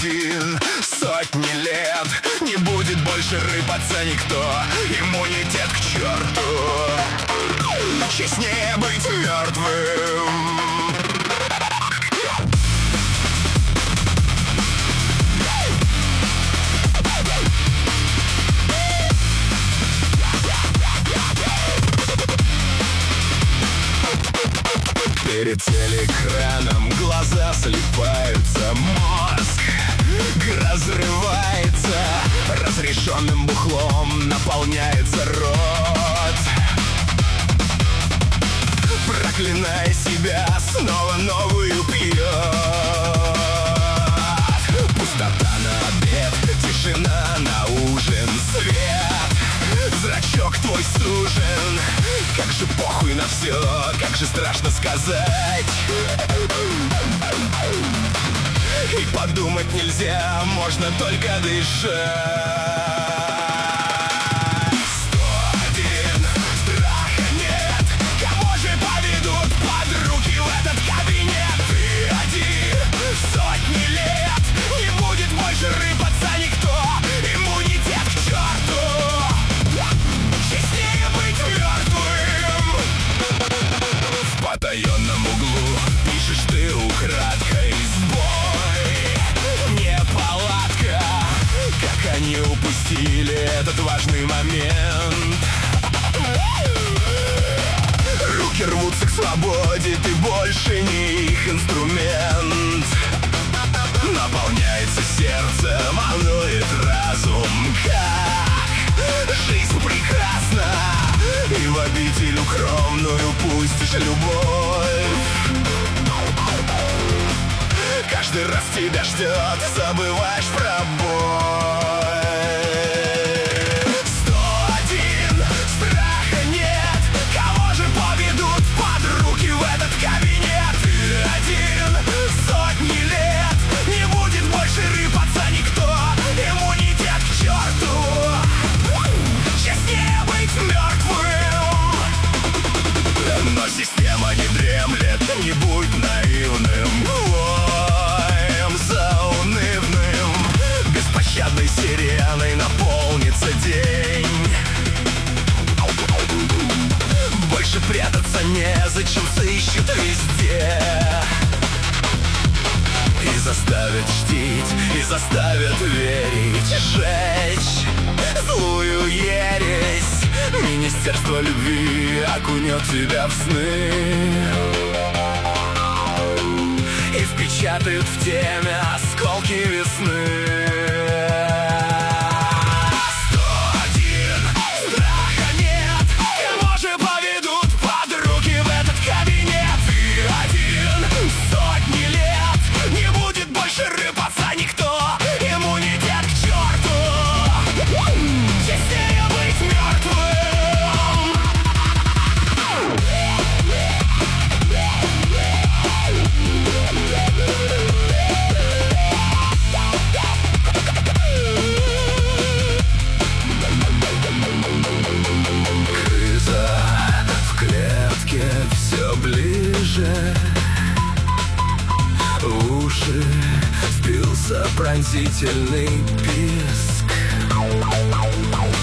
один. Сотни лет не будет больше рыпаться никто. Иммунитет к черту, честнее быть мертвым. Перед телеэкраном глаза слипаются, мозг разрывается, разрешенным бухлом наполняется рот. Проклиная себя, снова новую пьет. Пустота на обед, тишина на ужин, свет, зрачок твой сужен. Как же похуй на все, как же страшно сказать. И подумать нельзя, можно только дышать. 101, страха нет. Кого же поведут под руки в этот кабинет? Ты один, сотни лет не будет больше рыпаться никто. Иммунитет к черту, честнее быть мертвым. В потаенном углу пишешь ты украдкой: сбой, неполадка. Как они упустили этот важный момент. Руки рвутся к свободе, ты больше не их инструмент. Наполняется сердце, волнует разум. Как жизнь прекрасна, и в обитель укромную пустишь любовь. Каждый раз тебя ждет, забываешь про боль. 101, страха нет. Кого же поведут под руки в этот кабинет? Ты один, сотни лет не будет больше рыпаться никто. Иммунитет к черту, честнее быть мертвым. Но система не дремлет, не будь наивным. Заунывным, беспощадной сиреной наполнится день. Больше прятаться незачем, сыщут везде. И заставят чтить, и заставят верить, жечь злую ересь. Министерство любви окунет тебя в сны и впечатают в теме осколки весны. 101, страха нет. Кого же поведут под руки в этот кабинет? Ты один, сотни лет не будет больше рыпаться никто. Иммунитет к черту, честнее быть мертвым. Все ближе, в уши впился пронзительный писк.